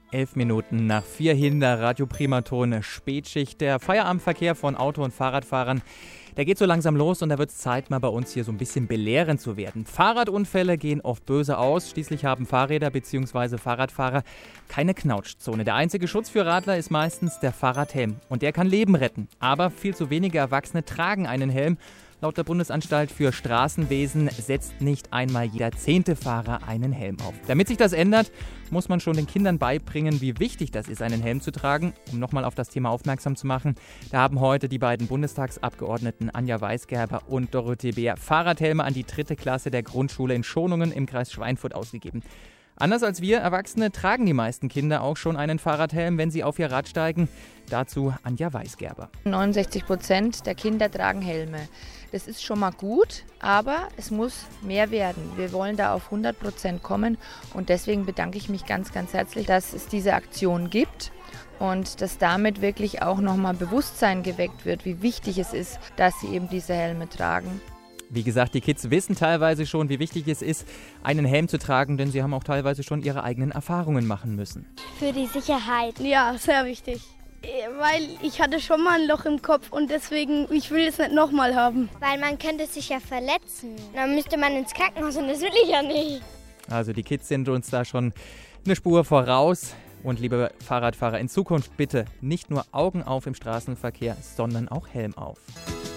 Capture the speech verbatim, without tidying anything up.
Elf Minuten nach vier hin der Radio Primaton Spätschicht. Der Feierabendverkehr von Auto- und Fahrradfahrern, der geht so langsam los und da wird es Zeit, mal bei uns hier so ein bisschen belehrend zu werden. Fahrradunfälle gehen oft böse aus. Schließlich haben Fahrräder bzw. Fahrradfahrer keine Knautschzone. Der einzige Schutz für Radler ist meistens der Fahrradhelm. Und der kann Leben retten. Aber viel zu wenige Erwachsene tragen einen Helm. Laut der Bundesanstalt für Straßenwesen setzt nicht einmal jeder zehnte Fahrer einen Helm auf. Damit sich das ändert, muss man schon den Kindern beibringen, wie wichtig das ist, einen Helm zu tragen. Um nochmal auf das Thema aufmerksam zu machen, da haben heute die beiden Bundestagsabgeordneten Anja Weisgerber und Dorothee Beer Fahrradhelme an die dritte Klasse der Grundschule in Schonungen im Kreis Schweinfurt ausgegeben. Anders als wir Erwachsene tragen die meisten Kinder auch schon einen Fahrradhelm, wenn sie auf ihr Rad steigen. Dazu Anja Weisgerber. neunundsechzig Prozent der Kinder tragen Helme. Das ist schon mal gut, aber es muss mehr werden. Wir wollen da auf hundert Prozent kommen und deswegen bedanke ich mich ganz, ganz herzlich, dass es diese Aktion gibt und dass damit wirklich auch nochmal Bewusstsein geweckt wird, wie wichtig es ist, dass sie eben diese Helme tragen. Wie gesagt, die Kids wissen teilweise schon, wie wichtig es ist, einen Helm zu tragen, denn sie haben auch teilweise schon ihre eigenen Erfahrungen machen müssen. Für die Sicherheit. Ja, sehr wichtig. Weil ich hatte schon mal ein Loch im Kopf und deswegen, ich will es nicht nochmal haben. Weil man könnte sich ja verletzen. Dann müsste man ins Krankenhaus und das will ich ja nicht. Also die Kids sind uns da schon eine Spur voraus. Und liebe Fahrradfahrer, in Zukunft bitte nicht nur Augen auf im Straßenverkehr, sondern auch Helm auf.